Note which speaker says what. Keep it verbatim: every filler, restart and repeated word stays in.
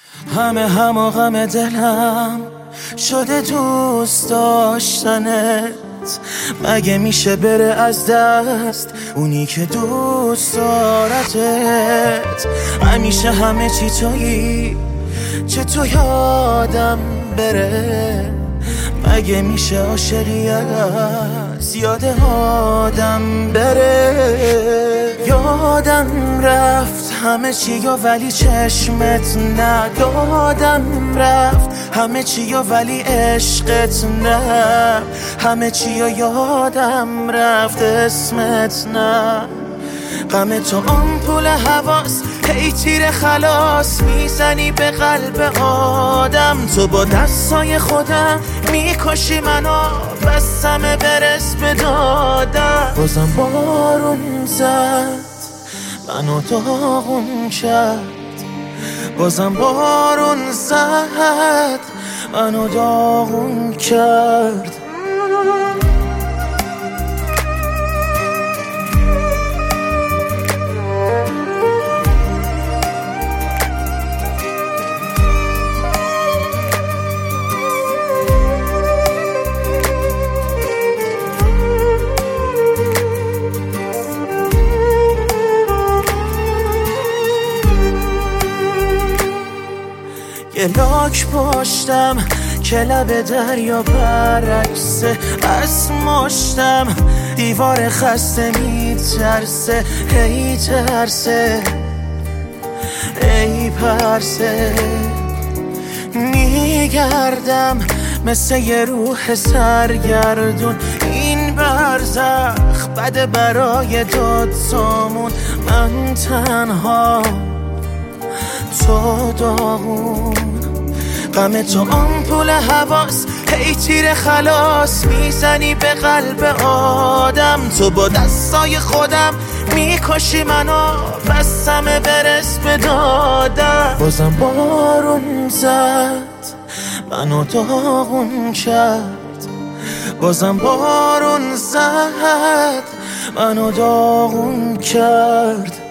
Speaker 1: همه همه غم دلم شده دوست داشتنت. مگه میشه بره از دست اونی که دوست دارتت؟ همیشه همه چی تویی، چه تو یادم بره؟ مگه میشه عاشقی از یاد آدم بره؟ یادم رفت همه چی یا ولی چشمت نه. یادم رفت همه چی یا ولی عشقت نه. همه چی یا یادم رفت اسمت نه. غم تو آمپول حواس هی تیر خلاص میزنی به قلب آدم. تو با دستای خودم میکشی منو، بس همه برس به دادم. بازم بارون زد منو داغون کرد. بازم بارون زد منو داغون کرد. یه لاک پشتم که لب دریا برعکسه. از مشتم دیوار خسته میترسه. هی ترسه ای پرسه. میگردم مثل یه روح سرگردون. این برزخ بده برای داد سامون. من تنها تو داغون. غم تو آمپول حواس هی تیر خلاص میزنی به قلب آدم. تو با دستای خودم میکشی منو، بس همه برس به دادم. بازم بارون زد منو داغون کرد. بازم بارون زد منو داغون کرد.